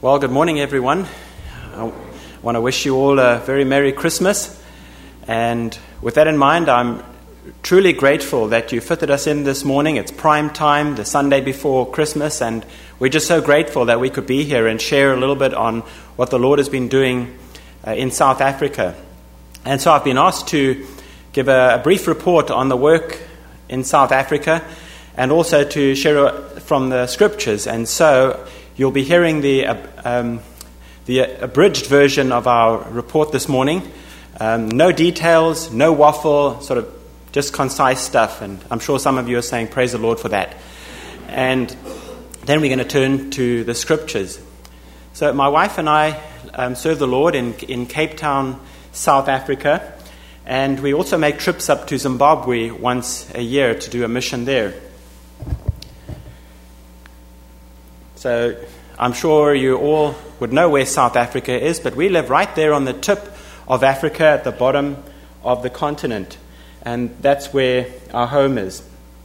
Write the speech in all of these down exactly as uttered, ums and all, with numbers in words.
Well, good morning, everyone. I want to wish you all a very Merry Christmas. And with that in mind, I'm truly grateful that you fitted us in this morning. It's prime time, the Sunday before Christmas, and we're just so grateful that we could be here and share a little bit on what the Lord has been doing uh, in South Africa. And so I've been asked to give a, a brief report on the work in South Africa and also to share from the scriptures. And so you'll be hearing the uh, um, the abridged version of our report this morning. Um, no details, no waffle, sort of just concise stuff. And I'm sure some of you are saying, praise the Lord for that. And then we're going to turn to the scriptures. So my wife and I um, serve the Lord in, in Cape Town, South Africa. And we also make trips up to Zimbabwe once a year to do a mission there. So I'm sure you all would know where South Africa is, but we live right there on the tip of Africa at the bottom of the continent. And that's where our home is.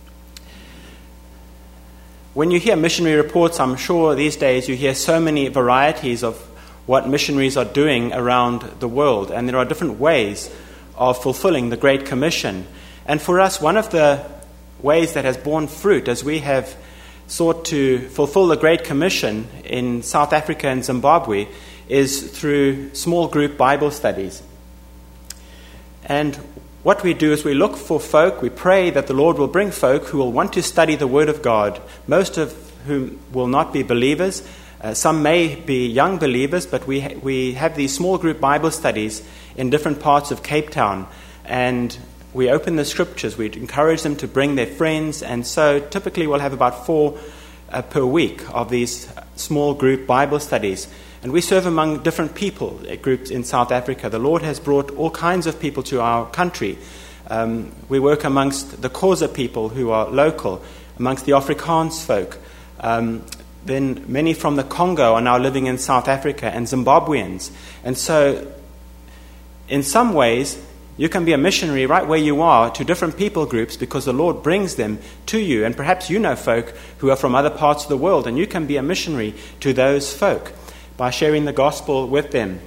When you hear missionary reports, I'm sure these days you hear so many varieties of what missionaries are doing around the world. And there are different ways of fulfilling the Great Commission. And for us, one of the ways that has borne fruit as we have sought to fulfill the Great Commission in South Africa and Zimbabwe is through small group Bible studies. And what we do is we look for folk, we pray that the Lord will bring folk who will want to study the Word of God, most of whom will not be believers. Uh, some may be young believers, but we ha- we have these small group Bible studies in different parts of Cape Town. And we open the scriptures, we encourage them to bring their friends, and so typically we'll have about four uh, per week of these small group Bible studies. And we serve among different people, uh, groups in South Africa. The Lord has brought all kinds of people to our country. Um, we work amongst the Xhosa people who are local, amongst the Afrikaans folk. Um, then many from the Congo are now living in South Africa, and Zimbabweans. And so in some ways, you can be a missionary right where you are to different people groups because the Lord brings them to you. And perhaps you know folk who are from other parts of the world, and you can be a missionary to those folk by sharing the gospel with them.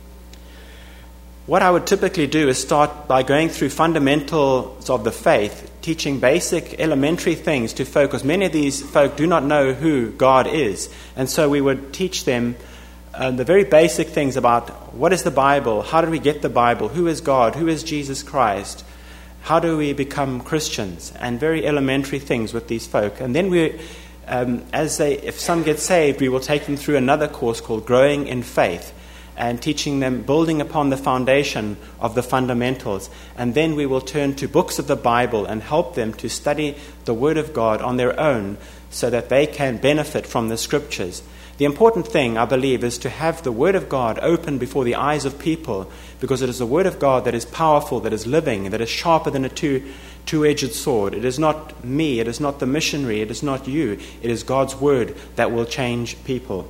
What I would typically do is start by going through fundamentals of the faith, teaching basic elementary things to folk, because many of these folk do not know who God is. And so we would teach them Uh, the very basic things about what is the Bible, how do we get the Bible, who is God, who is Jesus Christ, how do we become Christians, and very elementary things with these folk. And then we, um, as they, if some get saved, we will take them through another course called Growing in Faith, and teaching them, building upon the foundation of the fundamentals. And then we will turn to books of the Bible and help them to study the Word of God on their own so that they can benefit from the Scriptures. The important thing, I believe, is to have the Word of God open before the eyes of people, because it is the Word of God that is powerful, that is living, that is sharper than a two, two-edged sword. It is not me, it is not the missionary, it is not you. It is God's Word that will change people.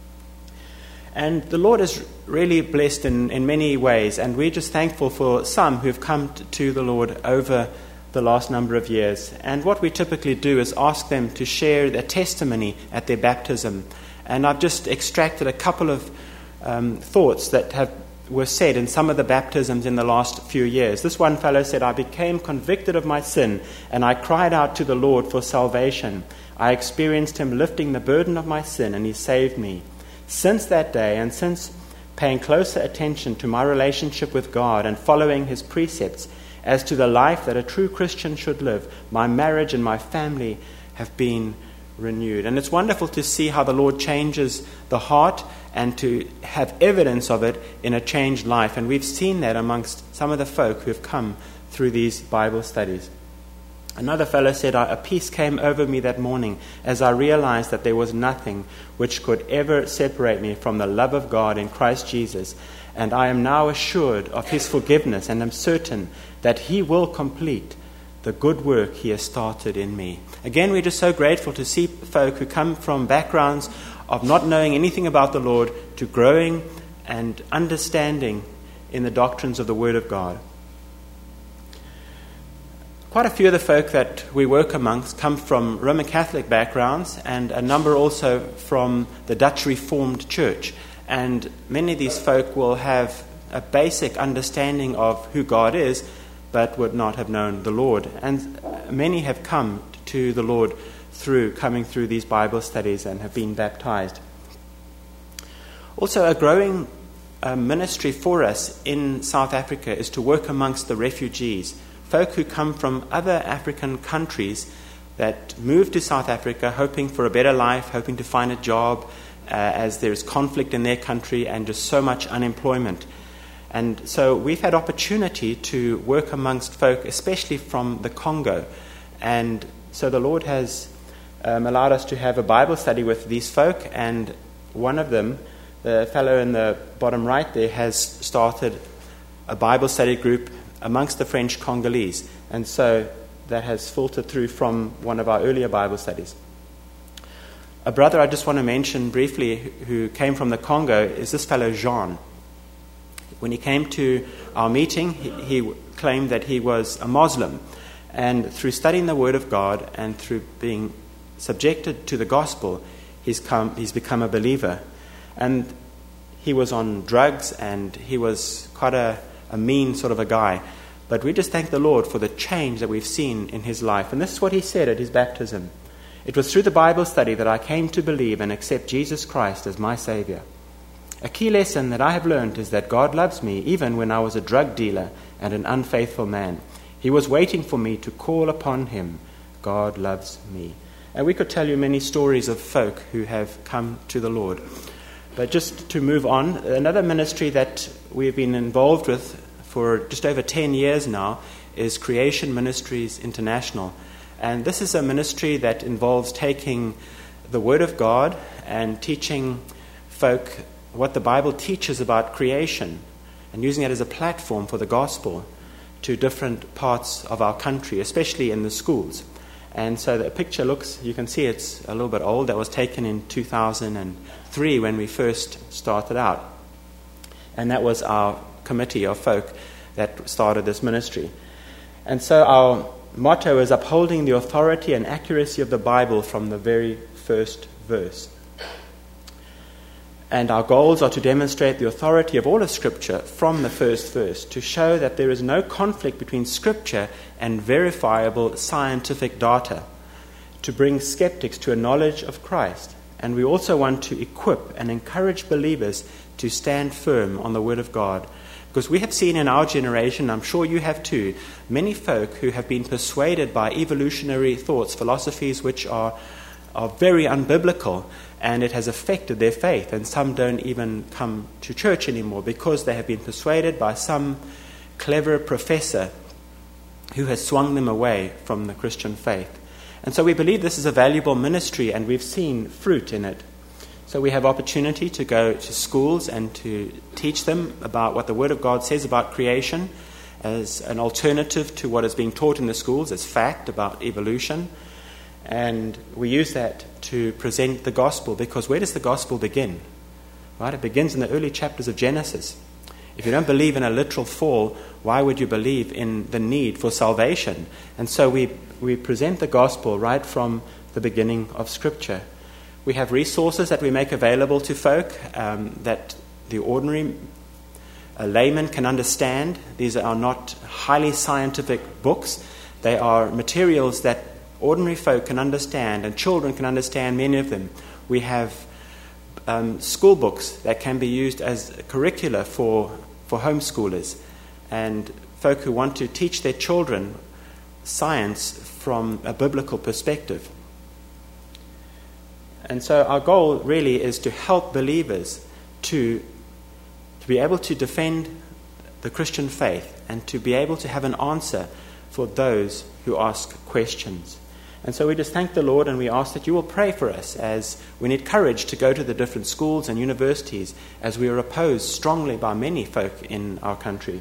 And the Lord is really blessed in, in many ways, and we're just thankful for some who have come to the Lord over the last number of years. And what we typically do is ask them to share their testimony at their baptism. And I've just extracted a couple of um, thoughts that have were said in some of the baptisms in the last few years. This one fellow said, "I became convicted of my sin, and I cried out to the Lord for salvation. I experienced Him lifting the burden of my sin, and He saved me. Since that day, and since paying closer attention to my relationship with God and following His precepts as to the life that a true Christian should live, my marriage and my family have been renewed." And it's wonderful to see how the Lord changes the heart and to have evidence of it in a changed life. And we've seen that amongst some of the folk who have come through these Bible studies. Another fellow said, "A peace came over me that morning as I realized that there was nothing which could ever separate me from the love of God in Christ Jesus. And I am now assured of His forgiveness and am certain that He will complete the good work He has started in me." Again, we're just so grateful to see folk who come from backgrounds of not knowing anything about the Lord to growing and understanding in the doctrines of the Word of God. quite a few of the folk that we work amongst come from Roman Catholic backgrounds, and a number also from the Dutch Reformed Church. And many of these folk will have a basic understanding of who God is, but would not have known the Lord. And many have come to the Lord through coming through these Bible studies and have been baptized. Also, a growing uh, ministry for us in South Africa is to work amongst the refugees, folk who come from other African countries that move to South Africa hoping for a better life, hoping to find a job, uh, as there's conflict in their country and just so much unemployment. And so we've had opportunity to work amongst folk, especially from the Congo. And so the Lord has um, allowed us to have a Bible study with these folk, and one of them, the fellow in the bottom right there, has started a Bible study group amongst the French Congolese. And so that has filtered through from one of our earlier Bible studies. A brother I just want to mention briefly who came from the Congo is this fellow Jean. When he came to our meeting, he, he claimed that he was a Muslim. And through studying the Word of God and through being subjected to the gospel, he's come, he's become a believer. And he was on drugs, and he was quite a, a mean sort of a guy. But we just thank the Lord for the change that we've seen in his life. And this is what he said at his baptism. It was through the Bible study that I came to believe and accept Jesus Christ as my Savior. A key lesson that I have learned is that God loves me even when I was a drug dealer and an unfaithful man. He was waiting for me to call upon him. God loves me. And we could tell you many stories of folk who have come to the Lord. But just to move on, another ministry that we've been involved with for just over ten years now is Creation Ministries International. And this is a ministry that involves taking the Word of God and teaching folk what the Bible teaches about creation and using it as a platform for the gospel to different parts of our country, especially in the schools. And so the picture looks, you can see it's a little bit old. That was taken in two thousand three when we first started out. And that was our committee of folk that started this ministry. And so our motto is upholding the authority and accuracy of the Bible from the very first verse. And our goals are to demonstrate the authority of all of Scripture from the first verse, to show that there is no conflict between Scripture and verifiable scientific data, to bring skeptics to a knowledge of Christ. And we also want to equip and encourage believers to stand firm on the Word of God. Because we have seen in our generation, I'm sure you have too, many folk who have been persuaded by evolutionary thoughts, philosophies which are, are very unbiblical, and it has affected their faith. And some don't even come to church anymore because they have been persuaded by some clever professor who has swung them away from the Christian faith. And so we believe this is a valuable ministry, and we've seen fruit in it. So we have opportunity to go to schools and to teach them about what the Word of God says about creation as an alternative to what is being taught in the schools as fact about evolution. And we use that to present the gospel, because where does the gospel begin? Right? It begins in the early chapters of Genesis. If you don't believe in a literal fall, why would you believe in the need for salvation? And so we, we present the gospel right from the beginning of Scripture. We have resources that we make available to folk um, that the ordinary uh, layman can understand. These are not highly scientific books. They are materials that ordinary folk can understand, and children can understand many of them. We have um, school books that can be used as curricula for, for homeschoolers, and folk who want to teach their children science from a biblical perspective. And so our goal really is to help believers to, to be able to defend the Christian faith and to be able to have an answer for those who ask questions. And so we just thank the Lord, and we ask that you will pray for us as we need courage to go to the different schools and universities, as we are opposed strongly by many folk in our country.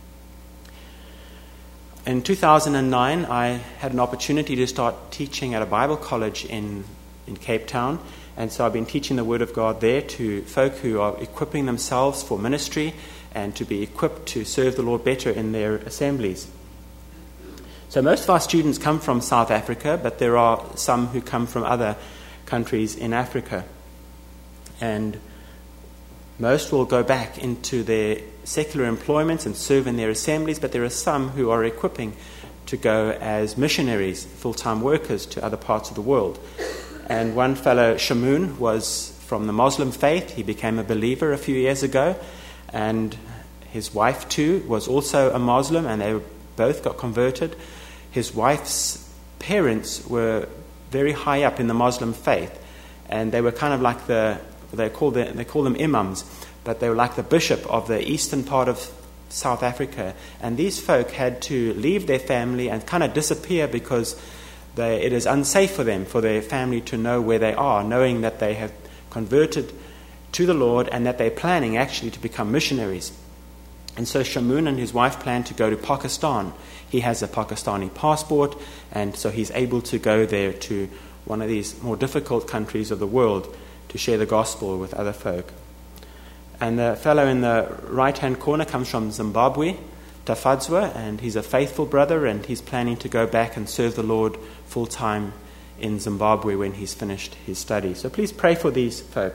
In two thousand nine, I had an opportunity to start teaching at a Bible college in in Cape Town, and so I've been teaching the Word of God there to folk who are equipping themselves for ministry and to be equipped to serve the Lord better in their assemblies. So most of our students come from South Africa, but there are some who come from other countries in Africa. And most will go back into their secular employments and serve in their assemblies, but there are some who are equipping to go as missionaries, full-time workers to other parts of the world. And one fellow, Shamoon, was from the Muslim faith. He became a believer a few years ago, and his wife too was also a Muslim, and they both got converted. His wife's parents were very high up in the Muslim faith, and they were kind of like the They call, the, they call them imams, but they were like the bishop of the eastern part of South Africa. And these folk had to leave their family and kind of disappear because they, it is unsafe for them, for their family to know where they are, knowing that they have converted to the Lord and that they're planning actually to become missionaries. And so Shamoon and his wife plan to go to Pakistan. He has a Pakistani passport, and so he's able to go there to one of these more difficult countries of the world to share the gospel with other folk. And the fellow in the right-hand corner comes from Zimbabwe, Tafadzwa, and he's a faithful brother, and he's planning to go back and serve the Lord full-time in Zimbabwe when he's finished his study. So please pray for these folk.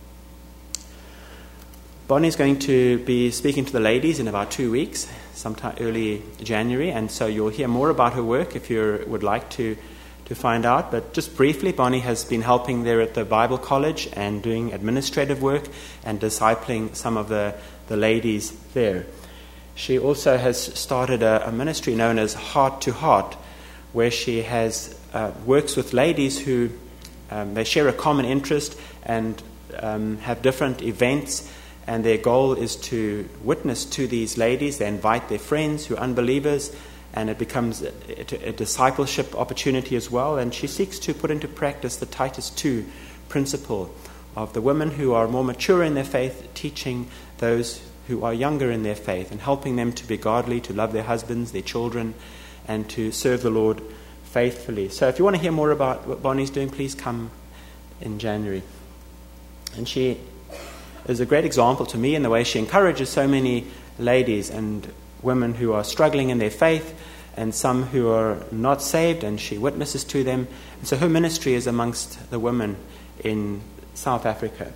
Bonnie's going to be speaking to the ladies in about two weeks, sometime early January, and so you'll hear more about her work if you would like to to find out. But just briefly, Bonnie has been helping there at the Bible College and doing administrative work and discipling some of the, the ladies there. She also has started a, a ministry known as Heart to Heart, where she has uh, works with ladies who um, they share a common interest and um, have different events, and their goal is to witness to these ladies. They invite their friends who are unbelievers, and it becomes a, a, a discipleship opportunity as well. And she seeks to put into practice the Titus two principle of the women who are more mature in their faith, teaching those who are younger in their faith and helping them to be godly, to love their husbands, their children, and to serve the Lord faithfully. So if you want to hear more about what Bonnie's doing, please come in January. And she is a great example to me in the way she encourages so many ladies and women who are struggling in their faith, and some who are not saved, and she witnesses to them. And so her ministry is amongst the women in South Africa.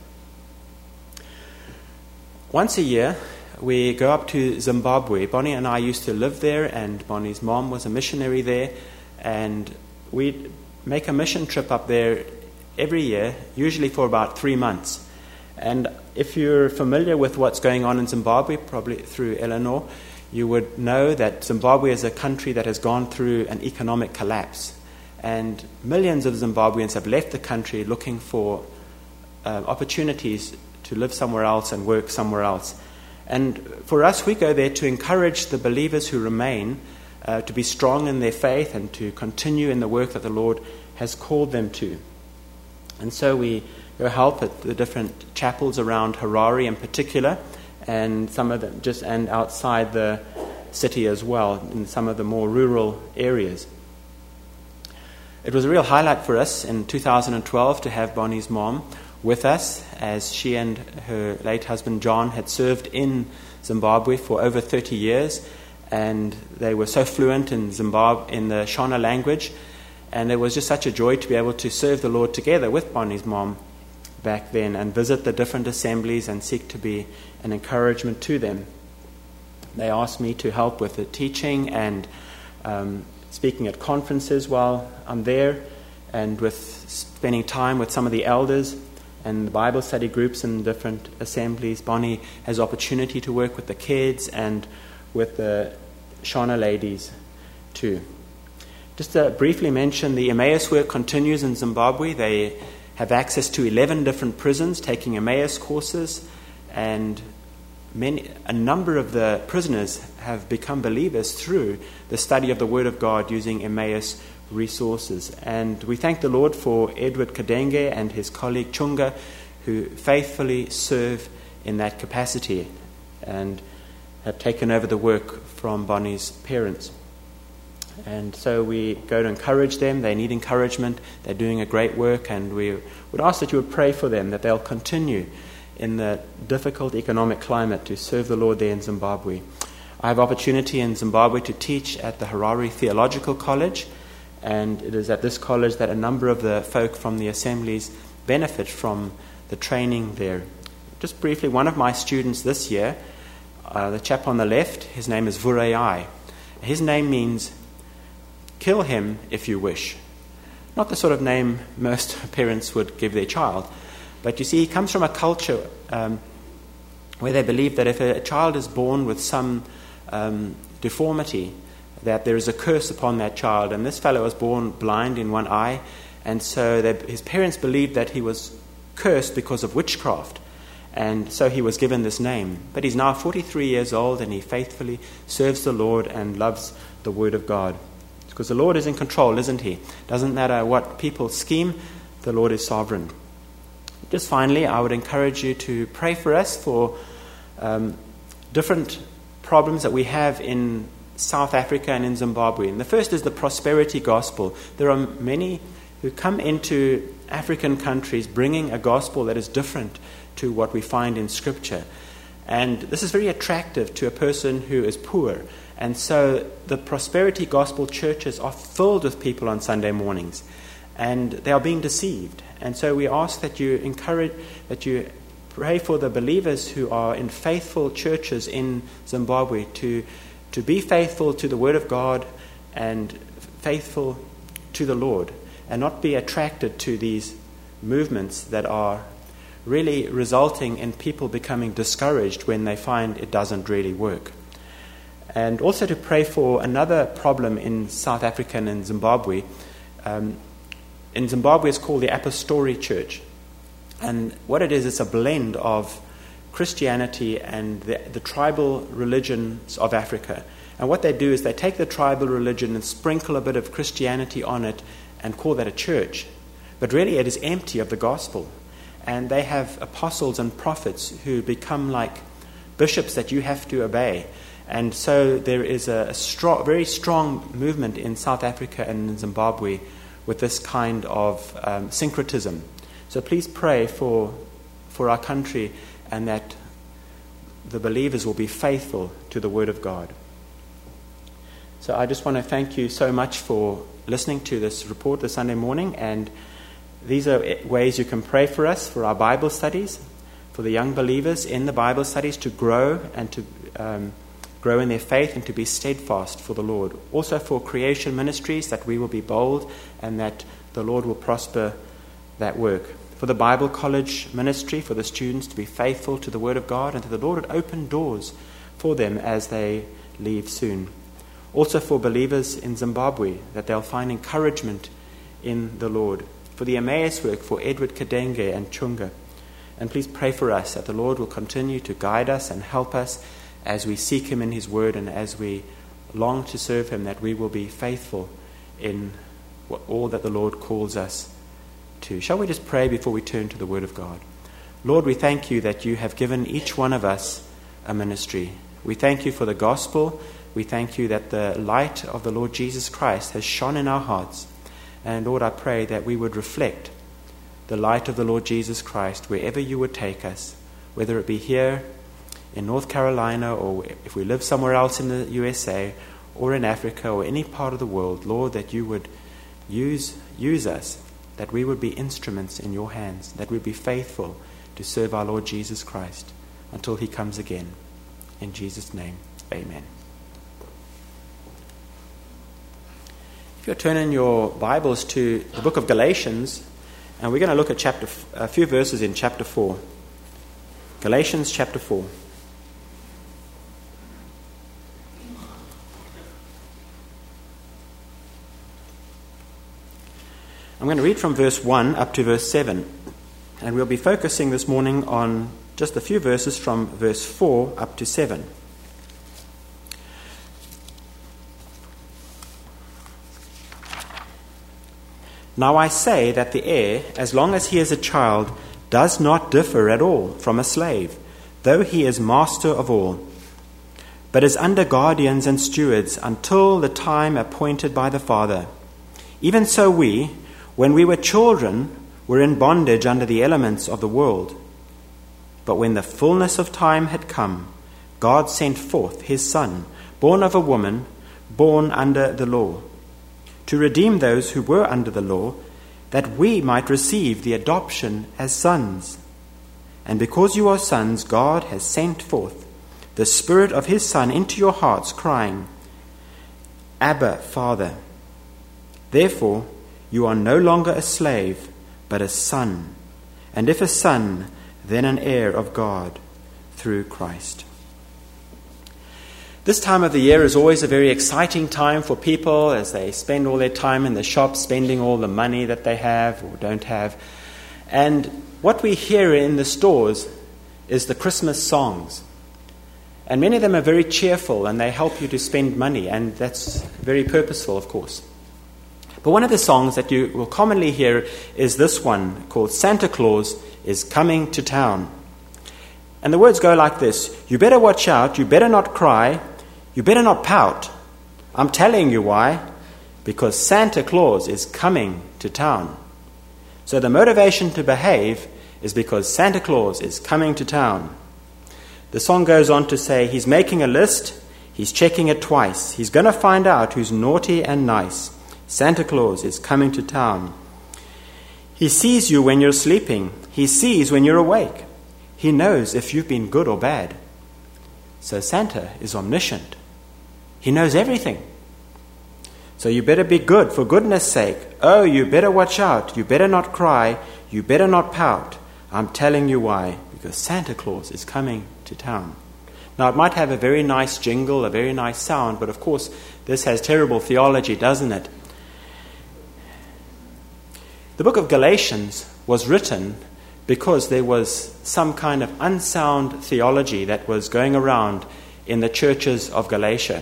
Once a year, we go up to Zimbabwe. Bonnie and I used to live there, and Bonnie's mom was a missionary there, and we make a mission trip up there every year, usually for about three months. And if you're familiar with what's going on in Zimbabwe, probably through Eleanor, you would know that Zimbabwe is a country that has gone through an economic collapse. And millions of Zimbabweans have left the country looking for uh, opportunities to live somewhere else and work somewhere else. And for us, we go there to encourage the believers who remain uh, to be strong in their faith and to continue in the work that the Lord has called them to. And so we go help at the different chapels around Harare in particular, and some of them just and outside the city as well, in some of the more rural areas. It was a real highlight for us in two thousand twelve to have Bonnie's mom with us, as she and her late husband John had served in Zimbabwe for over thirty years, and they were so fluent in Zimbabwe in the Shona language, and it was just such a joy to be able to serve the Lord together with Bonnie's mom back then and visit the different assemblies and seek to be an encouragement to them. They asked me to help with the teaching and um, speaking at conferences while I'm there, and with spending time with some of the elders and the Bible study groups in different assemblies. Bonnie has opportunity to work with the kids and with the Shona ladies too. Just to briefly mention, the Emmaus work continues in Zimbabwe. They have access to eleven different prisons taking Emmaus courses, and many, a number of the prisoners have become believers through the study of the Word of God using Emmaus resources. And we thank the Lord for Edward Kadenge and his colleague Chunga, who faithfully serve in that capacity and have taken over the work from Bonnie's parents. And so we go to encourage them. They need encouragement. They're doing a great work, and we would ask that you would pray for them, that they'll continue in the difficult economic climate to serve the Lord there in Zimbabwe. I have opportunity in Zimbabwe to teach at the Harare Theological College, and it is at this college that a number of the folk from the assemblies benefit from the training there. Just briefly, one of my students this year, uh, the chap on the left, his name is Vurayai. His name means kill him if you wish. Not the sort of name most parents would give their child, but you see, he comes from a culture um, where they believe that if a child is born with some um, deformity, that there is a curse upon that child. And this fellow was born blind in one eye, and so they, his parents believed that he was cursed because of witchcraft, and so he was given this name. But he's now forty-three years old, and he faithfully serves the Lord and loves the Word of God. Because the Lord is in control, isn't he? Doesn't matter what people scheme, the Lord is sovereign. Just finally, I would encourage you to pray for us for um, different problems that we have in South Africa and in Zimbabwe. And the first is the prosperity gospel. There are many who come into African countries bringing a gospel that is different to what we find in Scripture. And this is very attractive to a person who is poor. And so the prosperity gospel churches are filled with people on Sunday mornings, and they are being deceived. And so we ask that you encourage, that you pray for the believers who are in faithful churches in Zimbabwe to, to be faithful to the Word of God and faithful to the Lord, and not be attracted to these movements that are really resulting in people becoming discouraged when they find it doesn't really work. And also to pray for another problem in South Africa and in Zimbabwe. Um, in Zimbabwe, it's called the Apostolic Church. And what it is, it's a blend of Christianity and the, the tribal religions of Africa. And what they do is they take the tribal religion and sprinkle a bit of Christianity on it and call that a church. But really it is empty of the gospel. And they have apostles and prophets who become like bishops that you have to obey. And so there is a, a strong, very strong movement in South Africa and in Zimbabwe with this kind of um, syncretism. So please pray for for our country, and that the believers will be faithful to the Word of God. So I just want to thank you so much for listening to this report this Sunday morning, and these are ways you can pray for us, for our Bible studies, for the young believers in the Bible studies to grow and to um, grow in their faith and to be steadfast for the Lord. Also for creation ministries, that we will be bold and that the Lord will prosper that work. For the Bible college ministry, for the students to be faithful to the Word of God, and that the Lord would open doors for them as they leave soon. Also for believers in Zimbabwe, that they'll find encouragement in the Lord. For the Emmaus work, for Edward Kadenge and Chunga. And please pray for us, that the Lord will continue to guide us and help us as we seek Him in His Word, and as we long to serve Him, that we will be faithful in all that the Lord calls us to. Shall we just pray before we turn to the Word of God? Lord, we thank you that you have given each one of us a ministry. We thank you for the gospel. We thank you that the light of the Lord Jesus Christ has shone in our hearts. And Lord, I pray that we would reflect the light of the Lord Jesus Christ wherever you would take us, whether it be here in North Carolina, or if we live somewhere else in the U S A, or in Africa, or any part of the world. Lord, that you would use use us, that we would be instruments in your hands, that we'd be faithful to serve our Lord Jesus Christ until He comes again. In Jesus' name, amen. If you're turning your Bibles to the book of Galatians, and we're going to look at chapter a few verses in chapter four. Galatians chapter four. I'm going to read from verse one up to verse seven, and we'll be focusing this morning on just a few verses from verse four up to seven. Now I say that the heir, as long as he is a child, does not differ at all from a slave, though he is master of all, but is under guardians and stewards until the time appointed by the Father. Even so we, when we were children, were in bondage under the elements of the world. But when the fullness of time had come, God sent forth his Son, born of a woman, born under the law, to redeem those who were under the law, that we might receive the adoption as sons. And because you are sons, God has sent forth the Spirit of his Son into your hearts, crying, Abba, Father. Therefore, you are no longer a slave, but a son. And if a son, then an heir of God through Christ. This time of the year is always a very exciting time for people as they spend all their time in the shops, spending all the money that they have or don't have. And what we hear in the stores is the Christmas songs. And many of them are very cheerful and they help you to spend money, and that's very purposeful, of course. But one of the songs that you will commonly hear is this one called Santa Claus is Coming to Town. And the words go like this: you better watch out, you better not cry, you better not pout. I'm telling you why. Because Santa Claus is coming to town. So the motivation to behave is because Santa Claus is coming to town. The song goes on to say he's making a list, he's checking it twice. He's going to find out who's naughty and nice. Santa Claus is coming to town. He sees you when you're sleeping. He sees when you're awake. He knows if you've been good or bad. So Santa is omniscient. He knows everything. So you better be good for goodness sake. Oh, you better watch out. You better not cry. You better not pout. I'm telling you why. Because Santa Claus is coming to town. Now, it might have a very nice jingle, a very nice sound, but of course, this has terrible theology, doesn't it? The book of Galatians was written because there was some kind of unsound theology that was going around in the churches of Galatia.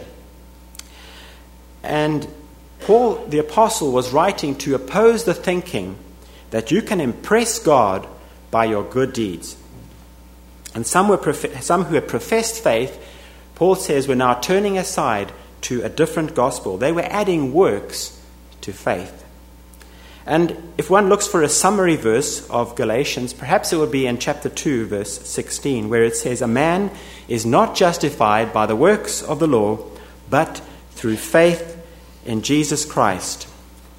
And Paul, the apostle, was writing to oppose the thinking that you can impress God by your good deeds. And some, were prof- some who had professed faith, Paul says, were now turning aside to a different gospel. They were adding works to faith. And if one looks for a summary verse of Galatians, perhaps it would be in chapter two, verse sixteen, where it says, a man is not justified by the works of the law, but through faith in Jesus Christ.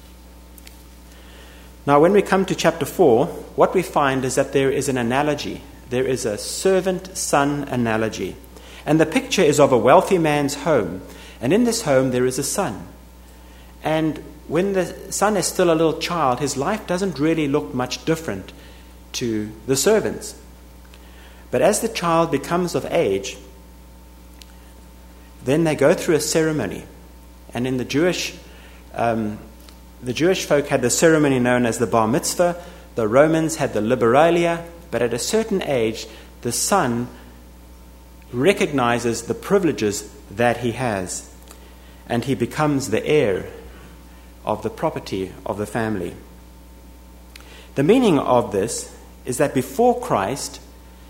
Now, when we come to chapter four, what we find is that there is an analogy. There is a servant-son analogy. And the picture is of a wealthy man's home. And in this home, there is a son. And when the son is still a little child, his life doesn't really look much different to the servants. But as the child becomes of age, then they go through a ceremony. And in the Jewish, um, the Jewish folk had the ceremony known as the bar mitzvah. The Romans had the liberalia. But at a certain age, the son recognizes the privileges that he has. And he becomes the heir of the property of the family. The meaning of this is that before Christ,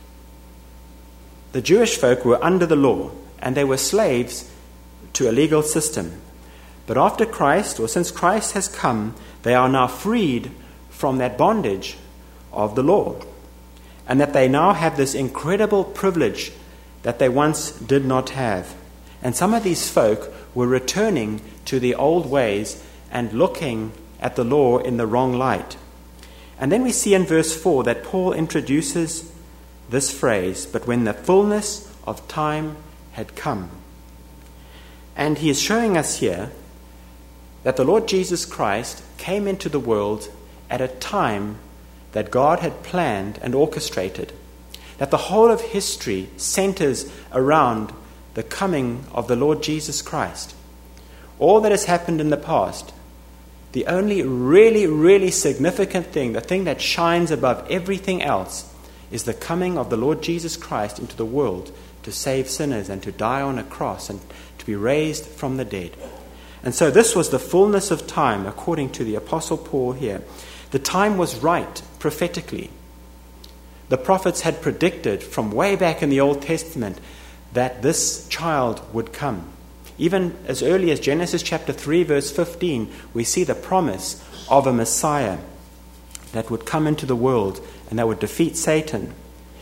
the Jewish folk were under the law and they were slaves to a legal system. But after Christ, or since Christ has come, they are now freed from that bondage of the law. And that they now have this incredible privilege that they once did not have. And some of these folk were returning to the old ways and looking at the law in the wrong light. And then we see in verse four that Paul introduces this phrase, but when the fullness of time had come. And he is showing us here that the Lord Jesus Christ came into the world at a time that God had planned and orchestrated. That the whole of history centers around the coming of the Lord Jesus Christ. All that has happened in the past, the only really, really significant thing, the thing that shines above everything else, is the coming of the Lord Jesus Christ into the world to save sinners and to die on a cross and to be raised from the dead. And so this was the fullness of time, according to the Apostle Paul here. The time was right prophetically. The prophets had predicted from way back in the Old Testament that this child would come. Even as early as Genesis chapter three, verse fifteen, we see the promise of a Messiah that would come into the world and that would defeat Satan.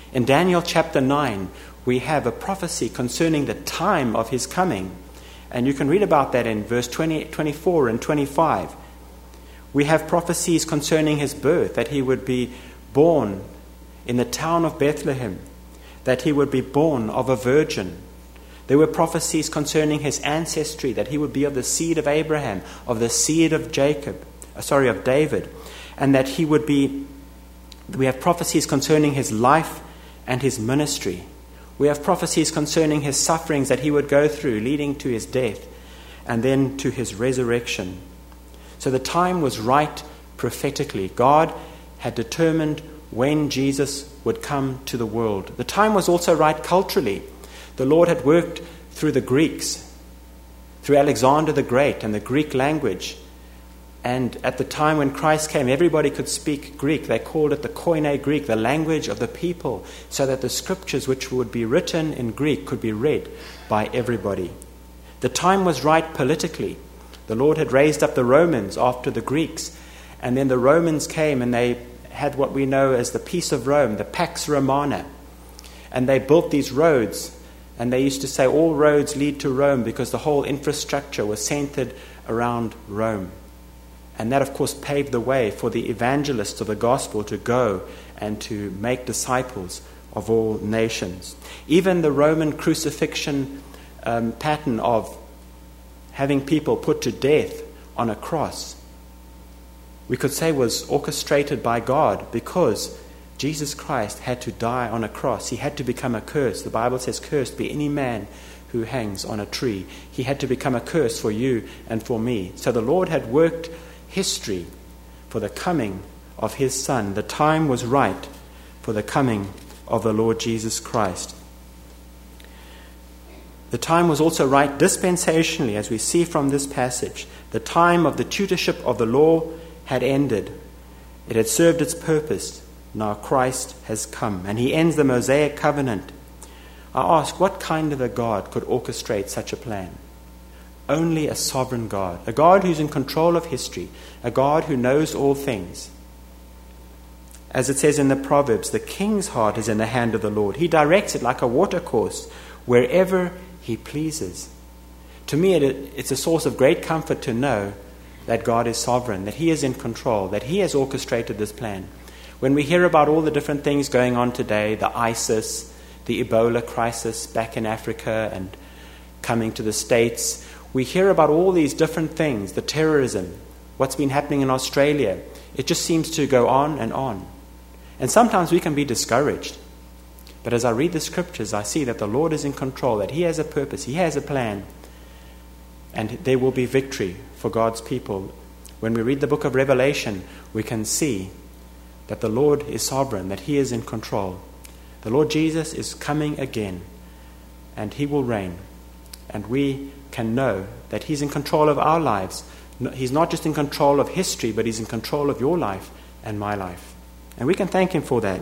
In Daniel chapter nine, we have a prophecy concerning the time of his coming. And you can read about that in verse twenty, twenty-four and twenty-five. We have prophecies concerning his birth, that he would be born in the town of Bethlehem, that he would be born of a virgin. There were prophecies concerning his ancestry, that he would be of the seed of Abraham, of the seed of Jacob, uh, sorry, of David, and that he would be, we have prophecies concerning his life and his ministry. We have prophecies concerning his sufferings that he would go through, leading to his death, and then to his resurrection. So the time was right prophetically. God had determined when Jesus would come to the world. The time was also right culturally. The Lord had worked through the Greeks, through Alexander the Great and the Greek language. And at the time when Christ came, everybody could speak Greek. They called it the Koine Greek, the language of the people, so that the scriptures which would be written in Greek could be read by everybody. The time was right politically. The Lord had raised up the Romans after the Greeks, and then the Romans came and they had what we know as the Peace of Rome, the Pax Romana. And they built these roads, and they used to say all roads lead to Rome because the whole infrastructure was centered around Rome. And that, of course, paved the way for the evangelists of the gospel to go and to make disciples of all nations. Even the Roman crucifixion um, pattern of having people put to death on a cross, we could say was orchestrated by God, because Jesus Christ had to die on a cross. He had to become a curse. The Bible says, "Cursed be any man who hangs on a tree." He had to become a curse for you and for me. So the Lord had worked history for the coming of his Son. The time was right for the coming of the Lord Jesus Christ. The time was also right dispensationally, as we see from this passage. The time of the tutorship of the law had ended. It had served its purpose. Now Christ has come, and he ends the Mosaic covenant. I ask, what kind of a God could orchestrate such a plan? Only a sovereign God, a God who's in control of history, a God who knows all things. As it says in the Proverbs, the king's heart is in the hand of the Lord. He directs it like a watercourse wherever he pleases. To me, it, it's a source of great comfort to know that God is sovereign, that he is in control, that he has orchestrated this plan. When we hear about all the different things going on today, the ISIS, the Ebola crisis back in Africa and coming to the States, we hear about all these different things, the terrorism, what's been happening in Australia. It just seems to go on and on. And sometimes we can be discouraged. But as I read the scriptures, I see that the Lord is in control, that he has a purpose, he has a plan, and there will be victory for God's people. When we read the book of Revelation, we can see that the Lord is sovereign, that he is in control. The Lord Jesus is coming again, and he will reign. And we can know that he's in control of our lives. He's not just in control of history, but he's in control of your life and my life. And we can thank him for that.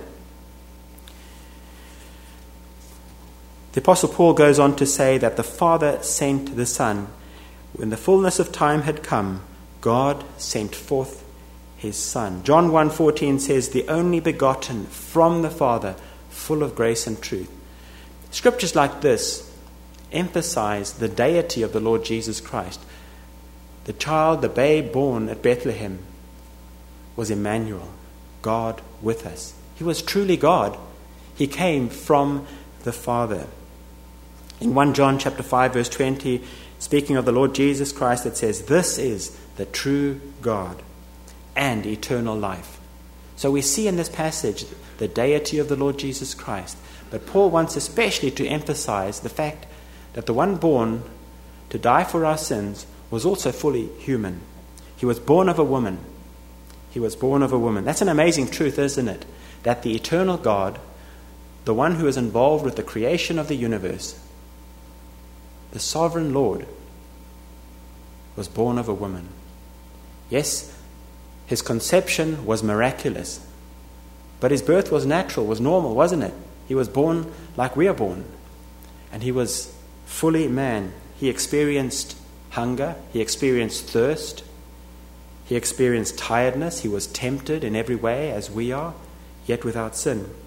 The Apostle Paul goes on to say that the Father sent the Son. When the fullness of time had come, God sent forth his Son. John one fourteen says, "The only begotten from the Father, full of grace and truth." Scriptures like this emphasize the deity of the Lord Jesus Christ. The child, the babe born at Bethlehem, was Emmanuel, God with us. He was truly God. He came from the Father. In First John chapter five, verse twenty, speaking of the Lord Jesus Christ, it says, "This is the true God and eternal life." So we see in this passage the deity of the Lord Jesus Christ. But Paul wants especially to emphasize the fact that the one born to die for our sins was also fully human. He was born of a woman. He was born of a woman. That's an amazing truth, isn't it? That the eternal God, the one who is involved with the creation of the universe, the sovereign Lord, was born of a woman. Yes, his conception was miraculous, but his birth was natural, was normal, wasn't it? He was born like we are born, and he was fully man. He experienced hunger, he experienced thirst, he experienced tiredness, he was tempted in every way as we are, yet without sin.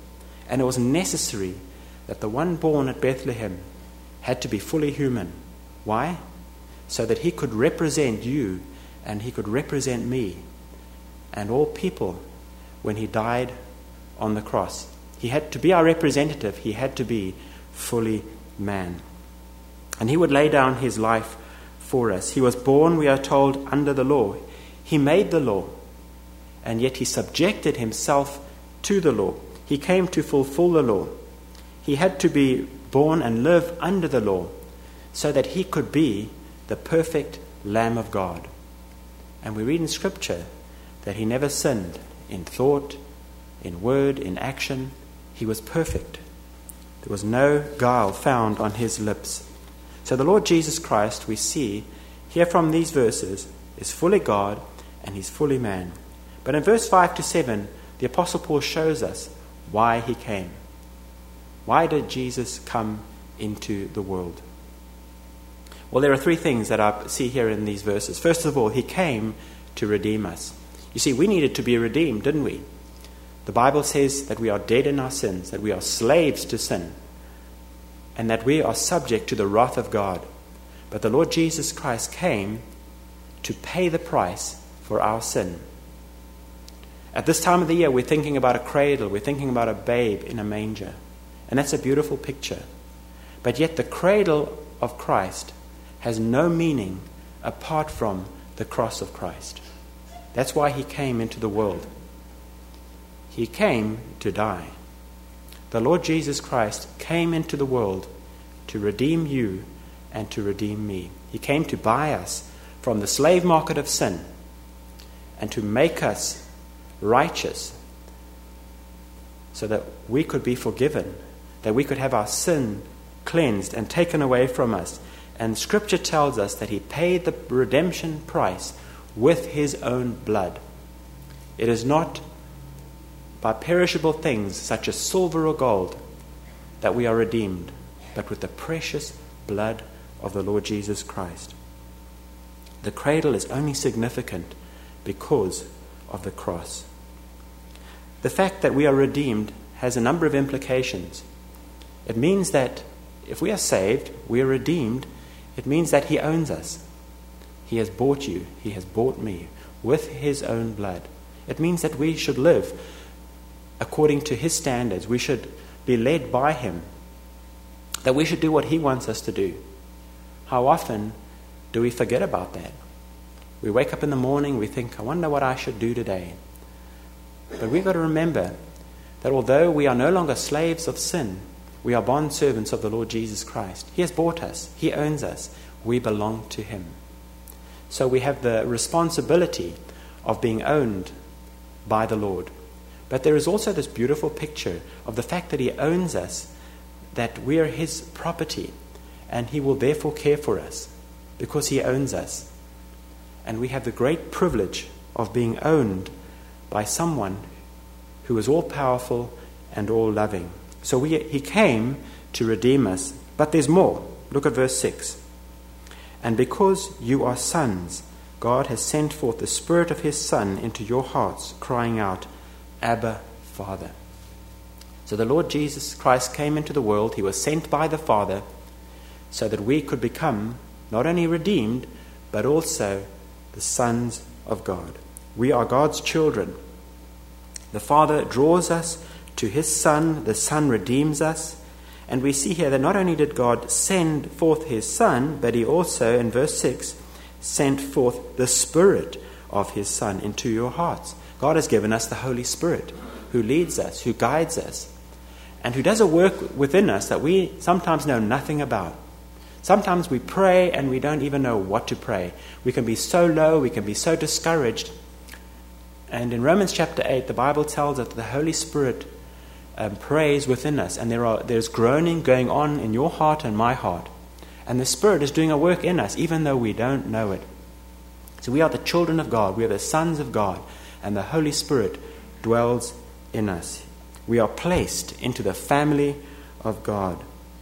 And it was necessary that the one born at Bethlehem had to be fully human. Why? So that he could represent you and he could represent me and all people when he died on the cross. He had to be our representative. He had to be fully man. And he would lay down his life for us. He was born, we are told, under the law. He made the law, and yet he subjected himself to the law. He came to fulfill the law. He had to be born and live under the law so that he could be the perfect Lamb of God. And we read in Scripture that he never sinned in thought, in word, in action. He was perfect. There was no guile found on his lips. So the Lord Jesus Christ, we see here from these verses, is fully God and he's fully man. But in verse five to seven, the Apostle Paul shows us why he came. Why did Jesus come into the world? Well, there are three things that I see here in these verses. First of all, he came to redeem us. You see, we needed to be redeemed, didn't we? The Bible says that we are dead in our sins, that we are slaves to sin, and that we are subject to the wrath of God. But the Lord Jesus Christ came to pay the price for our sin. At this time of the year, we're thinking about a cradle, we're thinking about a babe in a manger. And that's a beautiful picture. But yet the cradle of Christ has no meaning apart from the cross of Christ. That's why he came into the world. He came to die. The Lord Jesus Christ came into the world to redeem you and to redeem me. He came to buy us from the slave market of sin and to make us righteous so that we could be forgiven, that we could have our sin cleansed and taken away from us. And Scripture tells us that he paid the redemption price with his own blood. It is not by perishable things such as silver or gold that we are redeemed, but with the precious blood of the Lord Jesus Christ. The cradle is only significant because of the cross. The fact that we are redeemed has a number of implications. It means that if we are saved, we are redeemed. It means that he owns us. He has bought you. He has bought me with his own blood. It means that we should live according to his standards. We should be led by him. That we should do what he wants us to do. How often do we forget about that? We wake up in the morning, we think, I wonder what I should do today. But we've got to remember that although we are no longer slaves of sin, we are bondservants of the Lord Jesus Christ. He has bought us. He owns us. We belong to him. So we have the responsibility of being owned by the Lord. But there is also this beautiful picture of the fact that he owns us, that we are his property, and he will therefore care for us because he owns us. And we have the great privilege of being owned by someone who is all-powerful and all-loving. So we, he came to redeem us. But there's more. Look at verse six. And because you are sons, God has sent forth the Spirit of his Son into your hearts, crying out, Abba, Father. So the Lord Jesus Christ came into the world. He was sent by the Father so that we could become not only redeemed, but also the sons of God. We are God's children. The Father draws us to his Son. The Son redeems us. And we see here that not only did God send forth his Son, but he also, in verse six, sent forth the Spirit of his Son into your hearts. God has given us the Holy Spirit who leads us, who guides us, and who does a work within us that we sometimes know nothing about. Sometimes we pray and we don't even know what to pray. We can be so low, we can be so discouraged. And in Romans chapter eight, the Bible tells us that the Holy Spirit um, prays within us, and there are there's groaning going on in your heart and my heart. And the Spirit is doing a work in us, even though we don't know it. So we are the children of God, we are the sons of God, and the Holy Spirit dwells in us. We are placed into the family of God.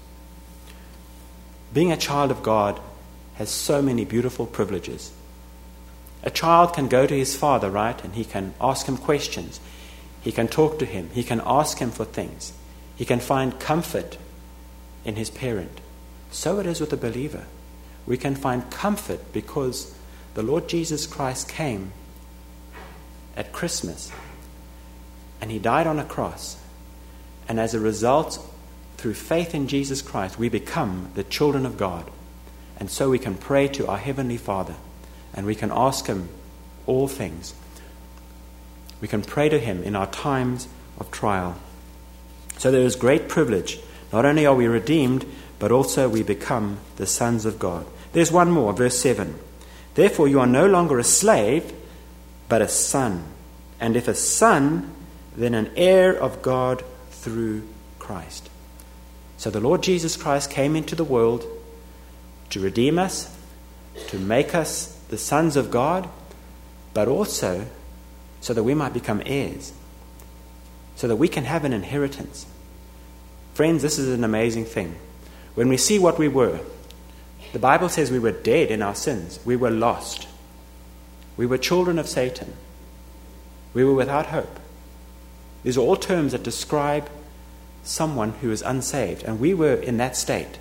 Being a child of God has so many beautiful privileges. A child can go to his father, right, and he can ask him questions. He can talk to him. He can ask him for things. He can find comfort in his parent. So it is with the believer. We can find comfort because the Lord Jesus Christ came at Christmas and he died on a cross. And as a result, through faith in Jesus Christ, we become the children of God. And so we can pray to our Heavenly Father and we can ask him all things. We can pray to him in our times of trial. So there is great privilege. Not only are we redeemed, but also we become the sons of God. There's one more, verse seven. Therefore you are no longer a slave, but a son. And if a son, then an heir of God through Christ. So the Lord Jesus Christ came into the world to redeem us, to make us the sons of God, but also so that we might become heirs, so that we can have an inheritance. Friends, this is an amazing thing. When we see what we were, the Bible says we were dead in our sins. We were lost. We were children of Satan. We were without hope. These are all terms that describe someone who is unsaved, and we were in that state.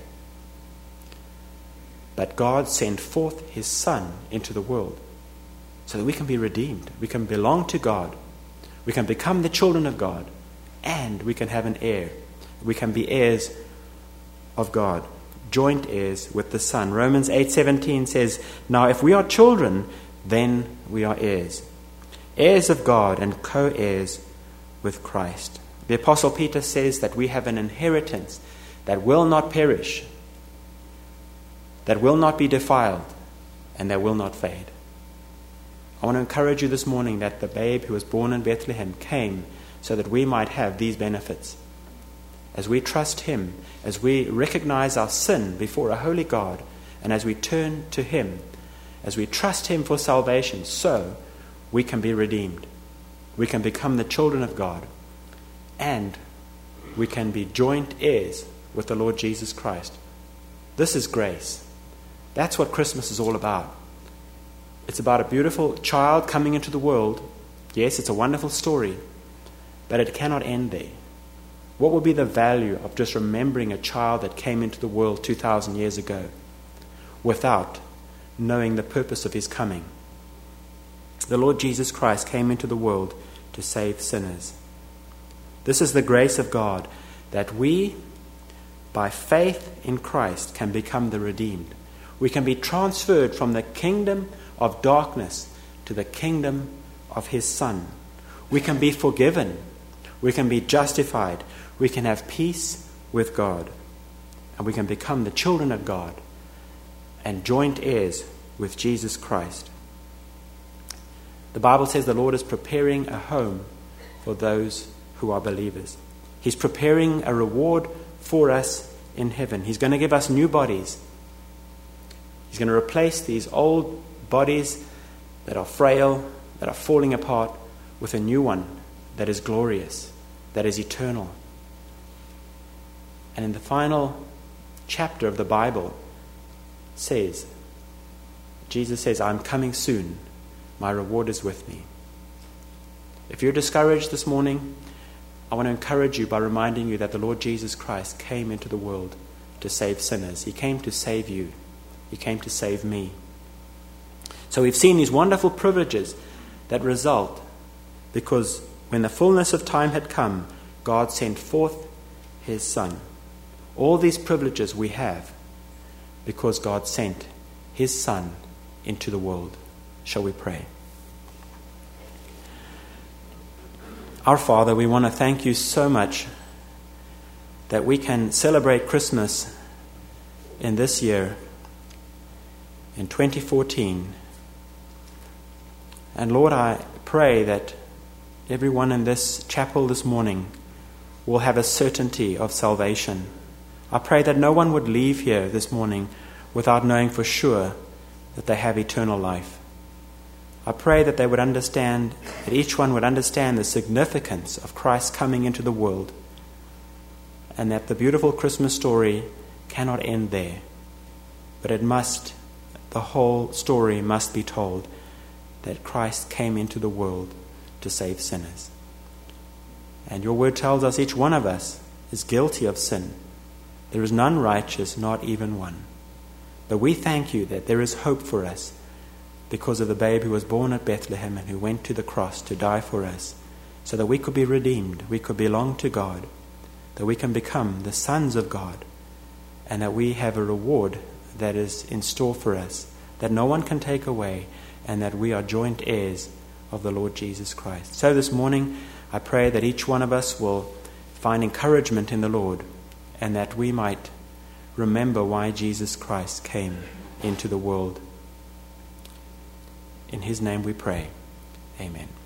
But God sent forth his Son into the world so that we can be redeemed. We can belong to God. We can become the children of God, and we can have an heir. We can be heirs of God, joint heirs with the Son. Romans eight seventeen says, now if we are children, then we are heirs. Heirs of God and co-heirs with Christ. The Apostle Peter says that we have an inheritance that will not perish, that will not be defiled, and that will not fade. I want to encourage you this morning that the babe who was born in Bethlehem came so that we might have these benefits. As we trust him, as we recognize our sin before a holy God, and as we turn to him, as we trust him for salvation, so we can be redeemed. We can become the children of God, and we can be joint heirs with the Lord Jesus Christ. This is grace. That's what Christmas is all about. It's about a beautiful child coming into the world. Yes, it's a wonderful story, but it cannot end there. What would be the value of just remembering a child that came into the world two thousand years ago without knowing the purpose of his coming? The Lord Jesus Christ came into the world to save sinners. This is the grace of God, that we, by faith in Christ, can become the redeemed. We can be transferred from the kingdom of darkness to the kingdom of his Son. We can be forgiven. We can be justified. We can have peace with God. And we can become the children of God and joint heirs with Jesus Christ. The Bible says the Lord is preparing a home for those who are believers. He's preparing a reward for us in heaven. He's going to give us new bodies. He's going to replace these old bodies that are frail, that are falling apart, with a new one that is glorious, that is eternal. And in the final chapter of the Bible says, Jesus says, I'm coming soon. My reward is with me. If you're discouraged this morning, I want to encourage you by reminding you that the Lord Jesus Christ came into the world to save sinners. He came to save you. He came to save me. So we've seen these wonderful privileges that result because when the fullness of time had come, God sent forth his Son. All these privileges we have because God sent his Son into the world. Shall we pray? Our Father, we want to thank you so much that we can celebrate Christmas in this year, in twenty fourteen. And Lord, I pray that everyone in this chapel this morning will have a certainty of salvation. I pray that no one would leave here this morning without knowing for sure that they have eternal life. I pray that they would understand, that each one would understand the significance of Christ coming into the world, and that the beautiful Christmas story cannot end there, but it must, the whole story must be told, that Christ came into the world to save sinners. And your word tells us, each one of us, is guilty of sin. There is none righteous, not even one. But we thank you that there is hope for us because of the babe who was born at Bethlehem and who went to the cross to die for us, so that we could be redeemed, we could belong to God, that we can become the sons of God, and that we have a reward that is in store for us, that no one can take away, and that we are joint heirs of the Lord Jesus Christ. So this morning, I pray that each one of us will find encouragement in the Lord, and that we might remember why Jesus Christ came into the world. In his name we pray. Amen.